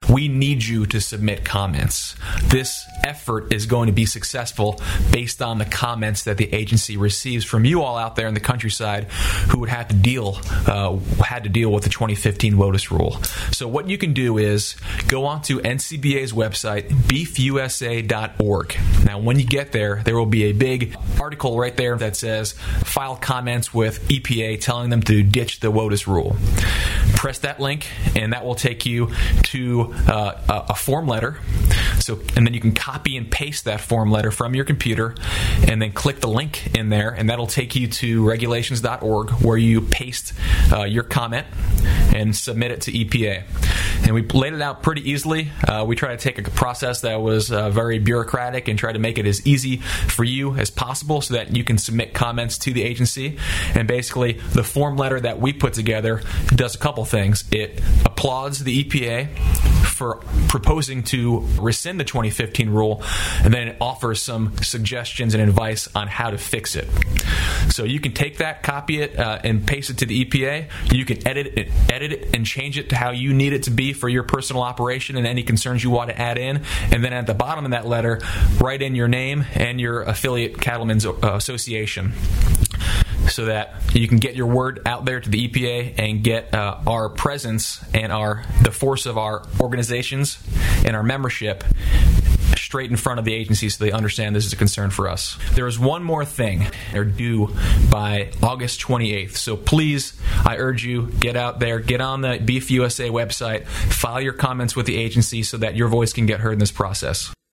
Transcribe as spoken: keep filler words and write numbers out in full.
we need you to submit comments. This effort is going to be successful based on the comments that the agency receives from you all out there in the countryside who would have to deal uh, had to deal with the twenty fifteen WOTUS rule. So what you can do is go onto N C B A's website, beef U S A dot org. Now, when you get there, there will be a big article right there that says file comments with E P A telling them to ditch the WOTUS rule. Press that link, and that will take you to uh, a, a form letter. So, and then you can copy and paste that form letter from your computer, and then click the link in there, and that'll take you to regulations dot org, where you paste uh, your comment and submit it to E P A. And we laid it out pretty easily. Uh, we try to take a process that was uh, very bureaucratic and try to make it as easy for you as possible so that you can submit comments to the agency. And basically, the form letter that we put together does a couple things. It applauds the E P A for proposing to rescind the twenty fifteen rule, and then it offers some suggestions and advice on how to fix it. So you can take that, copy it, uh, and paste it to the E P A. You can edit it, edit it and change it to how you need it to be for your personal operation and any concerns you want to add in. And then at the bottom of that letter, write in your name and your affiliate cattlemen's association, so that you can get your word out there to the E P A and get uh, our presence and our the force of our organizations and our membership straight in front of the agency so they understand this is a concern for us. There is one more thing. They're due by August twenty-eighth. So please, I urge you, get out there, get on the Beef U S A website, file your comments with the agency so that your voice can get heard in this process.